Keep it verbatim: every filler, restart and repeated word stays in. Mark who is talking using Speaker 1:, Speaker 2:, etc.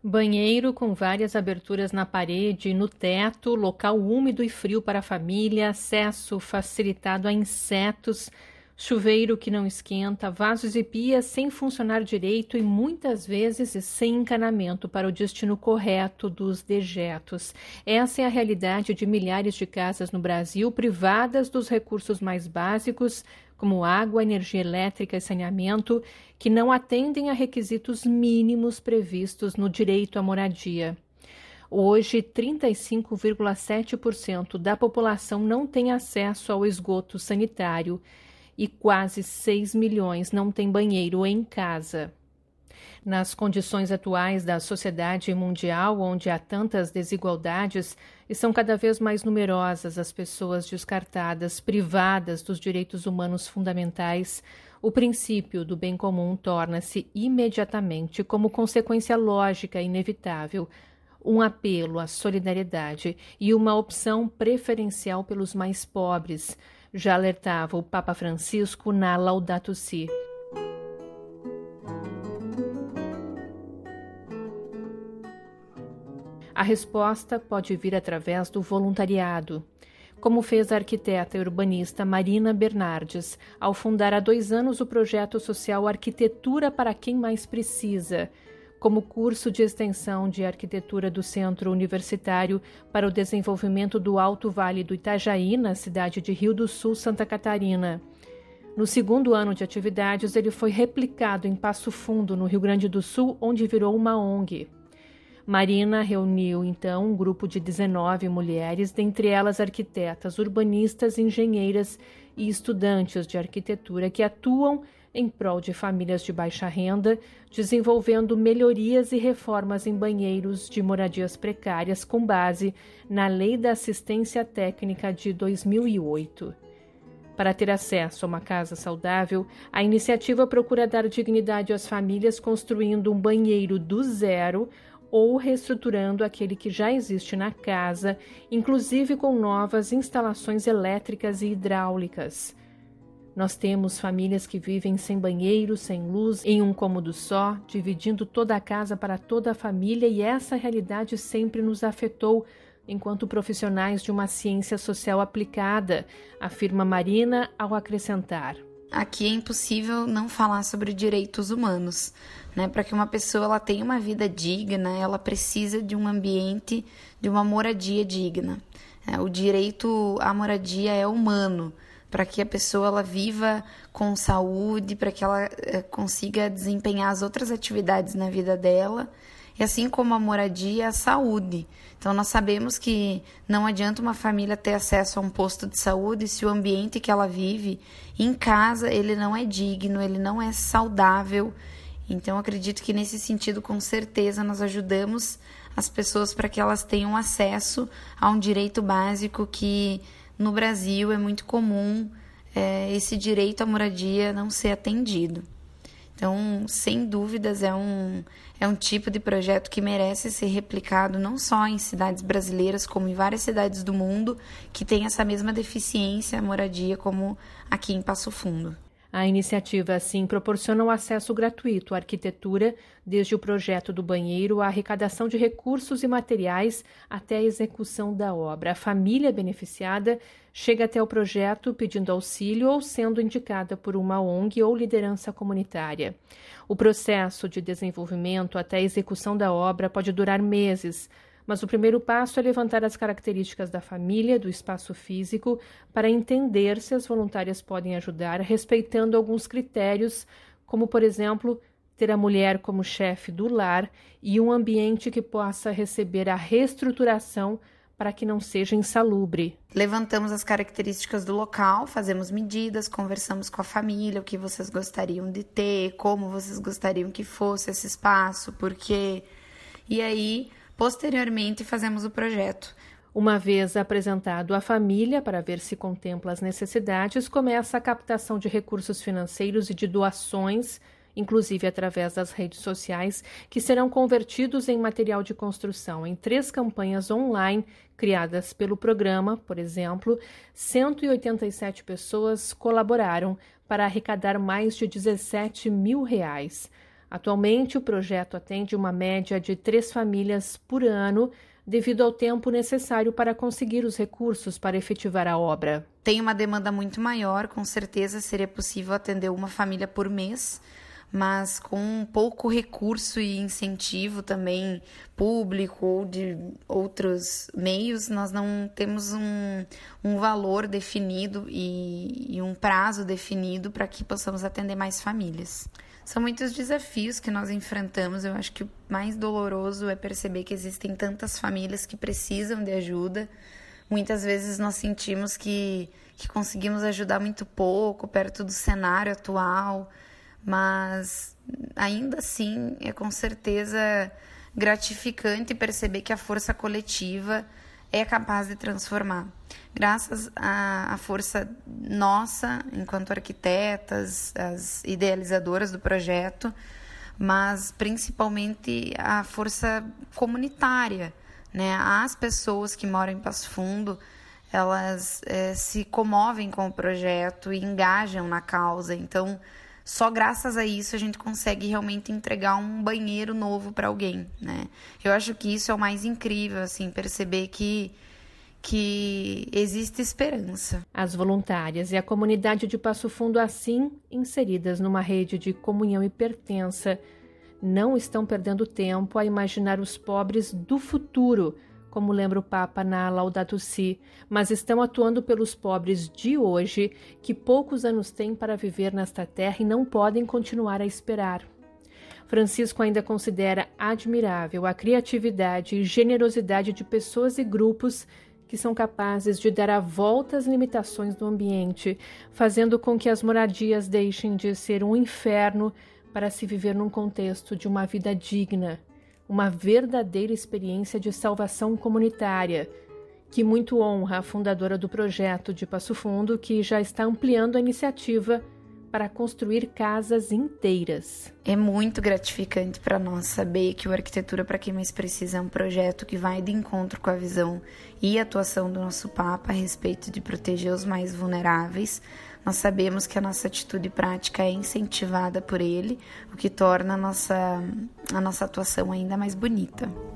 Speaker 1: Banheiro com várias aberturas na parede e no teto, local úmido e frio para a família, acesso facilitado a insetos, chuveiro que não esquenta, vasos e pias sem funcionar direito e muitas vezes sem encanamento para o destino correto dos dejetos. Essa é a realidade de milhares de casas no Brasil privadas dos recursos mais básicos, como água, energia elétrica e saneamento, que não atendem a requisitos mínimos previstos no direito à moradia. Hoje, trinta e cinco vírgula sete por cento da população não tem acesso ao esgoto sanitário e quase seis milhões não têm banheiro em casa. Nas condições atuais da sociedade mundial, onde há tantas desigualdades e são cada vez mais numerosas as pessoas descartadas, privadas dos direitos humanos fundamentais, o princípio do bem comum torna-se imediatamente, como consequência lógica e inevitável, um apelo à solidariedade e uma opção preferencial pelos mais pobres, já alertava o Papa Francisco na Laudato Si. A resposta pode vir através do voluntariado, como fez a arquiteta e urbanista Marina Bernardes, ao fundar há dois anos o projeto social Arquitetura para Quem Mais Precisa, como curso de extensão de arquitetura do Centro Universitário para o Desenvolvimento do Alto Vale do Itajaí, na cidade de Rio do Sul, Santa Catarina. No segundo ano de atividades, ele foi replicado em Passo Fundo, no Rio Grande do Sul, onde virou uma O N G. Marina reuniu, então, um grupo de dezenove mulheres, dentre elas arquitetas, urbanistas, engenheiras e estudantes de arquitetura que atuam em prol de famílias de baixa renda, desenvolvendo melhorias e reformas em banheiros de moradias precárias com base na Lei da Assistência Técnica de dois mil e oito. Para ter acesso a uma casa saudável, a iniciativa procura dar dignidade às famílias construindo um banheiro do zero ou reestruturando aquele que já existe na casa, inclusive com novas instalações elétricas e hidráulicas. Nós temos famílias que vivem sem banheiro, sem luz, em um cômodo só, dividindo toda a casa para toda a família, e essa realidade sempre nos afetou enquanto profissionais de uma ciência social aplicada, afirma Marina ao acrescentar.
Speaker 2: Aqui é impossível não falar sobre direitos humanos, né? Para que uma pessoa ela tenha uma vida digna, ela precisa de um ambiente, de uma moradia digna. É, o direito à moradia é humano, para que a pessoa ela viva com saúde, para que ela é, consiga desempenhar as outras atividades na vida dela. E assim como a moradia, a saúde. Então, nós sabemos que não adianta uma família ter acesso a um posto de saúde se o ambiente que ela vive em casa, ele não é digno, ele não é saudável. Então, acredito que nesse sentido, com certeza, nós ajudamos as pessoas para que elas tenham acesso a um direito básico que, no Brasil, é muito comum é, esse direito à moradia não ser atendido. Então, sem dúvidas, é um, é um tipo de projeto que merece ser replicado não só em cidades brasileiras, como em várias cidades do mundo que têm essa mesma deficiência à moradia, como aqui em Passo Fundo.
Speaker 1: A iniciativa, assim, proporciona o acesso gratuito à arquitetura, desde o projeto do banheiro, à arrecadação de recursos e materiais até a execução da obra. A família beneficiada chega até o projeto pedindo auxílio ou sendo indicada por uma O N G ou liderança comunitária. O processo de desenvolvimento até a execução da obra pode durar meses, mas o primeiro passo é levantar as características da família, do espaço físico, para entender se as voluntárias podem ajudar, respeitando alguns critérios, como, por exemplo, ter a mulher como chefe do lar e um ambiente que possa receber a reestruturação para que não seja insalubre.
Speaker 2: Levantamos as características do local, fazemos medidas, conversamos com a família, o que vocês gostariam de ter, como vocês gostariam que fosse esse espaço, porque... E aí... Posteriormente, fazemos o projeto.
Speaker 1: Uma vez apresentado à família para ver se contempla as necessidades, começa a captação de recursos financeiros e de doações, inclusive através das redes sociais, que serão convertidos em material de construção. Em três campanhas online criadas pelo programa, por exemplo, cento e oitenta e sete pessoas colaboraram para arrecadar mais de dezessete mil reais. Atualmente, o projeto atende uma média de três famílias por ano, devido ao tempo necessário para conseguir os recursos para efetivar a obra.
Speaker 2: Tem uma demanda muito maior, com certeza seria possível atender uma família por mês, mas com pouco recurso e incentivo também público ou de outros meios, nós não temos um, um valor definido e, e um prazo definido para que possamos atender mais famílias. São muitos desafios que nós enfrentamos. Eu acho que o mais doloroso é perceber que existem tantas famílias que precisam de ajuda. Muitas vezes nós sentimos que, que conseguimos ajudar muito pouco perto do cenário atual, mas ainda assim é com certeza gratificante perceber que a força coletiva é capaz de transformar. Graças à, à força nossa, enquanto arquitetas, as idealizadoras do projeto, mas principalmente a força comunitária, né? As pessoas que moram em Passo Fundo, elas é, se comovem com o projeto e engajam na causa. Então, só graças a isso a gente consegue realmente entregar um banheiro novo para alguém, né? Eu acho que isso é o mais incrível, assim, perceber que que existe esperança.
Speaker 1: As voluntárias e a comunidade de Passo Fundo, assim inseridas numa rede de comunhão e pertença, não estão perdendo tempo a imaginar os pobres do futuro, como lembra o Papa na Laudato Si, mas estão atuando pelos pobres de hoje, que poucos anos têm para viver nesta terra e não podem continuar a esperar. Francisco ainda considera admirável a criatividade e generosidade de pessoas e grupos que são capazes de dar a volta às limitações do ambiente, fazendo com que as moradias deixem de ser um inferno para se viver num contexto de uma vida digna, uma verdadeira experiência de salvação comunitária, que muito honra a fundadora do projeto de Passo Fundo, que já está ampliando a iniciativa para construir casas inteiras.
Speaker 2: É muito gratificante para nós saber que o Arquitetura para Quem Mais Precisa é um projeto que vai de encontro com a visão e atuação do nosso Papa a respeito de proteger os mais vulneráveis. Nós sabemos que a nossa atitude prática é incentivada por ele, o que torna a nossa, a nossa atuação ainda mais bonita.